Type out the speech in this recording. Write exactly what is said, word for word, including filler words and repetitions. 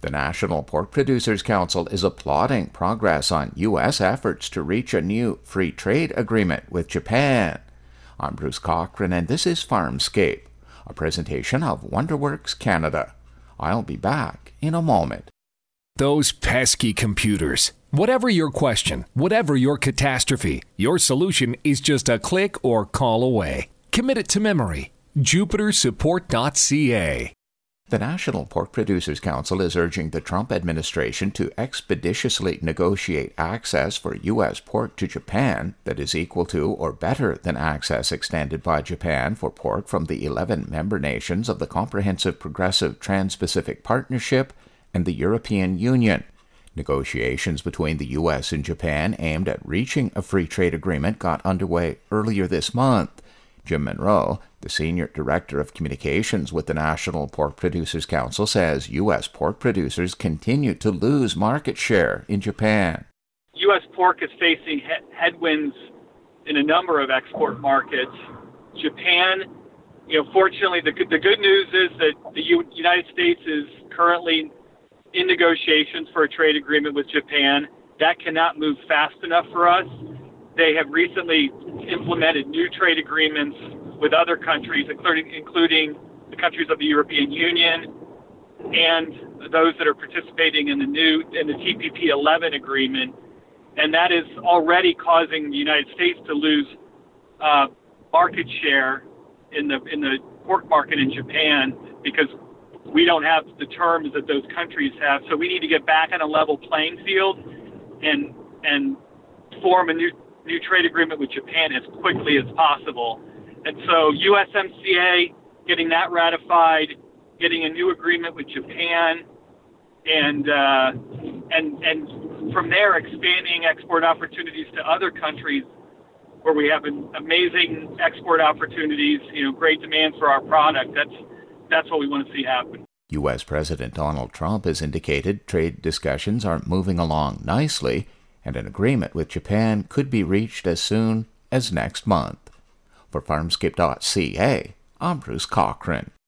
The National Pork Producers Council is applauding progress on U S efforts to reach a new free trade agreement with Japan. I'm Bruce Cochran, and this is Farmscape, a presentation of WonderWorks Canada. I'll be back in a moment. Those pesky computers. Whatever your question, whatever your catastrophe, your solution is just a click or call away. Commit it to memory. Jupiter Support dot C A. The National Pork Producers Council is urging the Trump administration to expeditiously negotiate access for U S pork to Japan that is equal to or better than access extended by Japan for pork from the eleven member nations of the Comprehensive Progressive Trans-Pacific Partnership and the European Union. Negotiations between the U S and Japan aimed at reaching a free trade agreement got underway earlier this month. Jim Monroe, the Senior Director of Communications with the National Pork Producers Council, says U S pork producers continue to lose market share in Japan. U S pork is facing he- headwinds in a number of export markets. Japan, you know, fortunately, the, the good news is that the U- United States is currently in negotiations for a trade agreement with Japan. That cannot move fast enough for us. They have recently implemented new trade agreements with other countries, including including the countries of the European Union and those that are participating in the new in the T P P eleven agreement, and that is already causing the United States to lose uh, market share in the in the pork market in Japan because we don't have the terms that those countries have. So we need to get back on a level playing field and and form a new new trade agreement with Japan as quickly as possible. And so U S M C A, getting that ratified, getting a new agreement with Japan, and uh, and and from there expanding export opportunities to other countries where we have an amazing export opportunities, you know, great demand for our product. That's that's what we want to see happen. U S President Donald Trump has indicated trade discussions are moving along nicely, and an agreement with Japan could be reached as soon as next month. For Farmscape dot C A, I'm Bruce Cochran.